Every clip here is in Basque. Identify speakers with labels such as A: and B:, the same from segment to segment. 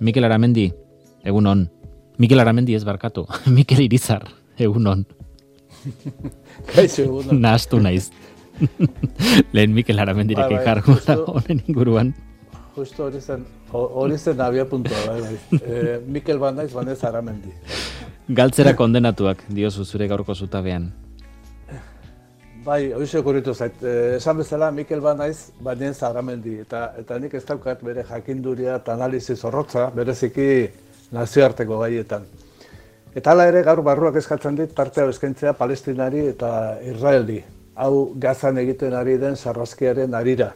A: Mikel Aramendi, egunon. Mikel Aramendi ez barkatu, Mikel Irizar, egunon.
B: Kaixo, egunon.
A: Nahastu naiz. Lehen Mikel Aramendirekin jargo da honen inguruan.
B: Justo hori zen abia puntua, bai. Mikel banaiz, banez Aramendi.
A: Galtzera kondenatuak, diozu zure gaurko zutabean.
B: Bai, horixe okurritu zait. Esan bezala, Mikel banaiz, banez Aramendi. Eta nik ez daukat bere jakinduria eta analizi zorrotza, bereziki nazioarteko gaietan. Eta hala ere, gaur barruak eskatzen dit, tartea eskaintzea Palestinari eta Israeli. Hau Gazan egiten ari den sarraskiaren harira.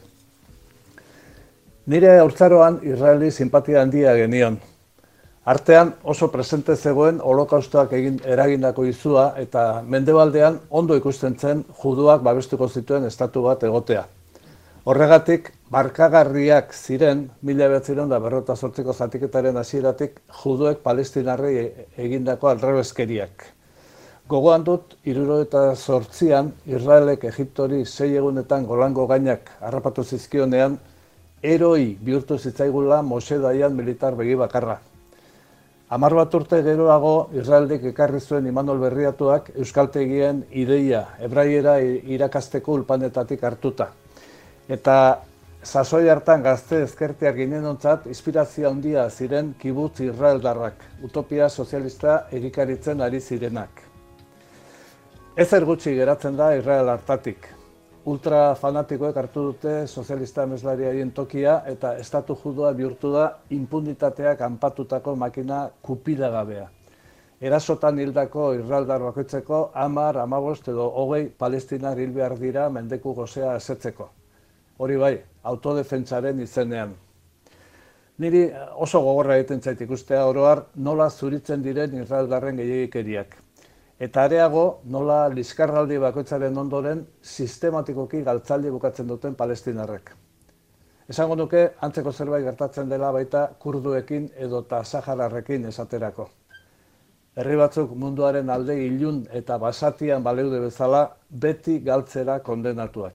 B: Nire haurtzaroan Israeli simpatia handia genion. Artean oso presente zegoen holokaustoak eragindako izua eta mendebaldean ondo ikusten zen juduak babestuko zituen estatu bat egotea. Horregatik, barkagarriak ziren 1948ko zatiketaren hasieratik juduek palestinarrei egindako aldrebeskeriak. Gogoan dut, 1978an Israelek Egiptori 6 egunetan Golango gainak harrapatu zizkionean, heroi bihurtu zitzaigula Moshe Dayan militar begi bakarra. 10 bat urte geroago, Israeldik ekarri zuen Imanol Berriatuak euskaltegien ideia, hebraiera irakasteko ulpanetatik hartuta. Eta sasoi hartan gazte ezkertiak ginenontzat, inspirazio handia ziren kibutz israeldarrak, utopia sozialista egikaritzen ari zirenak. Ezer gutxi geratzen da Israel hartatik. Ultra fanatikoek hartu dute sozialista ameslariaren tokia eta estatu judua bihurtu da inpunitateak anpatutako makina kupidagabea. Erasotan hildako israeldar bakoitzeko 10, 15 edo 20 palestinar hil behar dira mendeku gozea asetzeko. Hori bai, autodefentsaren izenean. Niri oso gogorra egiten zait ikustea oro har nola zuritzen diren israeldarren gehiegikeriak. Eta areago nola liskarraldi bakoitzaren ondoren sistematikoki galtzaldi bukatzen duten palestinarrek. Esango nuke, antzeko zerbait gertatzen dela baita kurduekin edota sahararrekin esaterako. Herri batzuk munduaren alde ilun eta basatian baleude bezala beti galtzera kondenatuak.